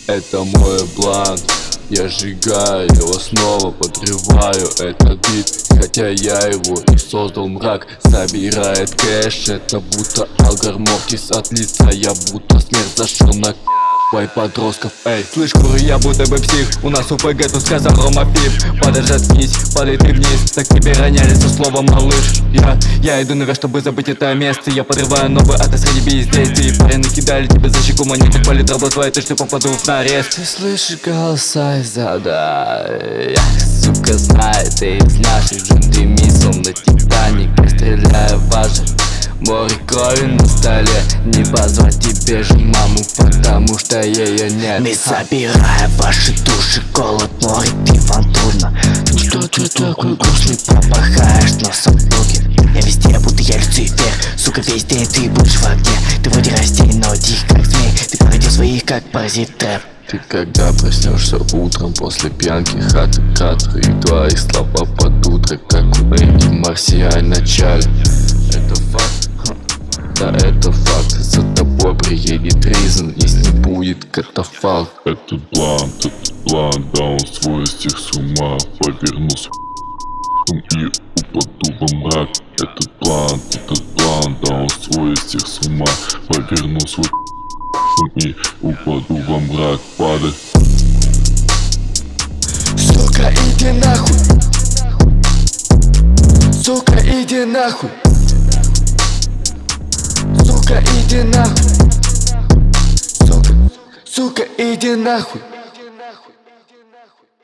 Это мой бланк, я сжигаю его, снова подрываю этот бит. Хотя я его и создал, мрак собирает кэш. Это будто Алгар Мортис от лица, я будто смерть зашел на Вай подростков, эй, слышь, куры, я будто бы псих. У нас УПГ, тут сказал Рома Пип. Подожди, откись, падай ты вниз. Так тебе роняли со словом малыш. Я иду наверх, чтобы забыть это место. Я подрываю новый ад среди бездействий. Парень накидали тебе за щеку монеты. Палит работа твоя, ты что попаду в нарез. Ты слышишь голоса из-за сука знает, ты из наших джунглей миссл на Титаник. Стреляю важен. Море крови на столе. Не позвать тебе же маму, потому что ее нет. Мы забираем ваши души, голод, море, пивом трудно. Ну что ты такой грустный, попахаешь носом блоки. Я везде, будто я Люцифер. Сука, весь день ты будешь в огне. Ты вроде растений, но тих как змей. Ты породил своих, как паразит трэп. Ты когда проснешься утром после пьянки, хаты, кадры и твои слова под утро, как у Энди Марсиаль в начале. Это факт, да это факт. За тобой приедет Ризен, если не будет катафалк. Этот план, да он свой стих с ума повернулся и упаду во мрак. Этот план, да он свой стих с ума поверну свой и упаду во мрак. Падай. Сука, иди нахуй. Сука, иди нахуй. Сука, иди нахуй. Сука, иди нахуй.